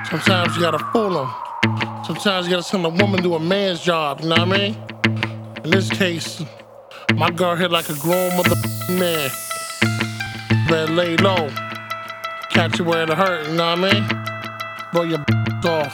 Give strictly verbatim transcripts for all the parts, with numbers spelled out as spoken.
Sometimes you gotta fool them. Sometimes you gotta send a woman do a man's job, you know what I mean? In this case, my girl hit like a grown mother man. Better lay low. Catch you where it hurt, you know what I mean? Blow your off.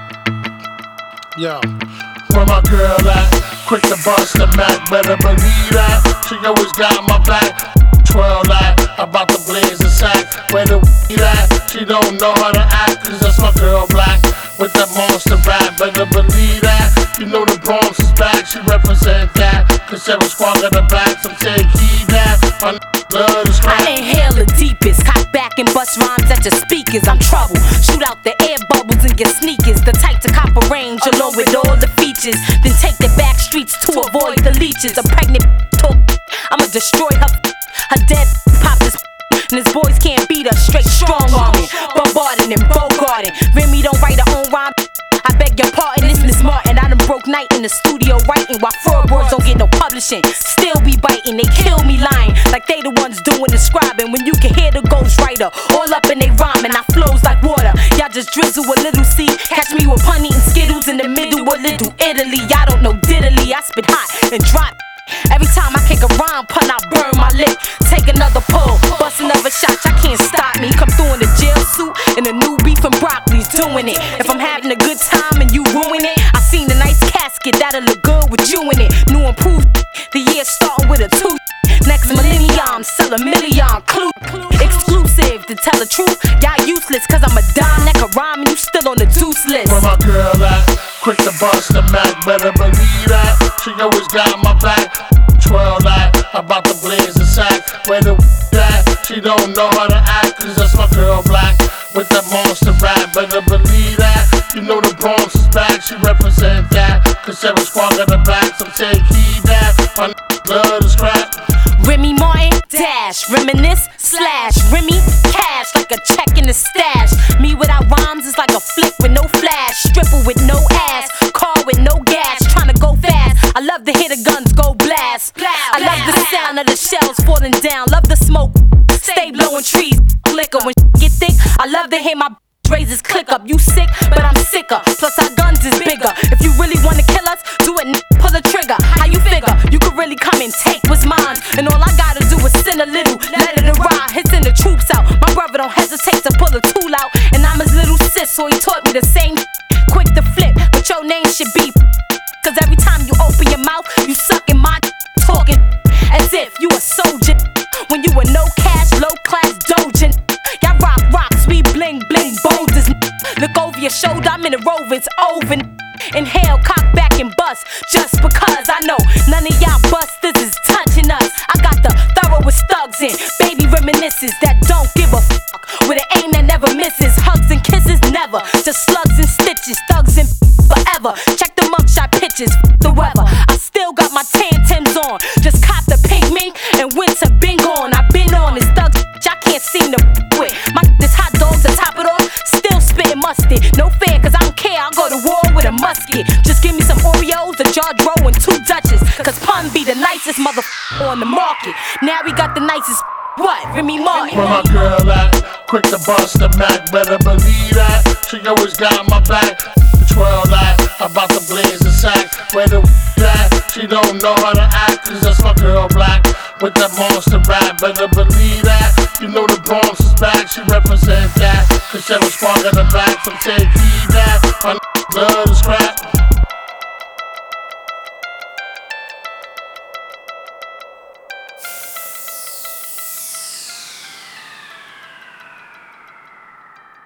Yo. Where my girl at? Quick to bust the Mac, better believe that. She always got my back. Twirl that, about to blaze a sack. Where the weed at? She don't know how to act, cause that's my girl Black. With that monster rap, better believe that. You know the Bronx is back, she represent that. Cause Sarah Squad got the back, so take heed that. My blood is crack. I inhale the deepest, cock back and bust rhymes at your speakers. I'm trouble, shoot out the air bubbles in your sneakers. The type to cop a range along with all the features. Then take the back streets to avoid the leeches. A pregnant talk, I'ma destroy her. Her dead pop this and his boys can't beat her. Straight strong arming, bombarding and bogarting. Remy don't write her own rhyme. I beg your pardon, it's Miss Martin. I done broke night in the studio writing while fraud words don't get no publishing. Still be biting, they kill me lying like they the ones doing the scribing. When you can hear the ghostwriter all up in they rhyme and I flows like water. Y'all just drizzle a little seed. Catch me with pun eating Skittles in the middle of Little Italy. Y'all don't know diddly, I spit hot and drop. Every time I kick a rhyme pun, I burn my lip. Take another pull, bust another shot, y'all can't stop me. Come through in a jail suit and a new beef and broccoli's doing it. If I'm having a good time and you ruin it, I seen a nice casket that'll look good with you in it. New improved, the year starting with a two. Next millennium, sell a million. Clue, exclusive to tell the truth. Y'all useless, cause I'm a dime that can rhyme and you still on the deuce list. Where my girl at? Quick to bust the Mac, better believe that. She always got my back. Twirl that, about to blaze a sack. Where the at? She don't know how to act, cause that's my girl Black. With that monster rap, better believe that. You know the Bronx is back, she represent that. Cause Sarah Squad got the back, so take heed that. My blood is crack. Remy Martin, dash, reminisce, slash, Remy, cash, like a check in the stash. Me without rhymes is like a flick with no flash. Stripper with no ass, car with no gas, tryna go fast. I love to hear the guns go blast. I love the sound of the shells falling down. Love the smoke, stay blowing trees, liquor. When get thick, I love to hear my razors click up. You sick, but I'm sicker. Plus our guns is bigger. If you really wanna kill us, do it, pull the trigger. How you figure? You could really come and take what's mine. And all I gotta do is send a little, let it arrive. Hit send the troops out. My brother don't hesitate to pull a tool out. And I'm his little sis, so he taught me the same. Quick to flip, but your name should be. Cause every time you open your mouth, you sucking my talking as if you a soldier. When you a no cash, low class dojin. Y'all rock rocks, we bling bling boulders. Look over your shoulder, I'm in the rover, it's over. Inhale, cock back and bust, just because I know none of y'all busters is touching us. I got the thoroughest thugs in, baby reminiscences that don't give a fuck. With an aim that never misses, hugs and kisses never. Just slugs and stitches, thugs and forever. Check the mugshot pictures, the weather. I still got my tan Tims on, just cop the pink mink and winter been gone. I've been on this thugs, y'all can't seem to with. My this hot dogs to top it off, still spitting mustard. No fair, cause I don't care, I'll go to war with a musket. Just give me some Oreos, a jar roll, and two Dutches. Cause pun be the nicest mother on the market. Now we got the nicest, what? Remy Martin. Where my girl at? Quick to bust the Mac, better believe that. She always got my back. Twirl that, about to blaze a sack. Where the at? She don't know how to act, cause that's my girl Black. With that monster rap, better believe that. You know the Bronx is back, she represent that. Cause Sarah Squad got the back, so take heed that. My blood is crack.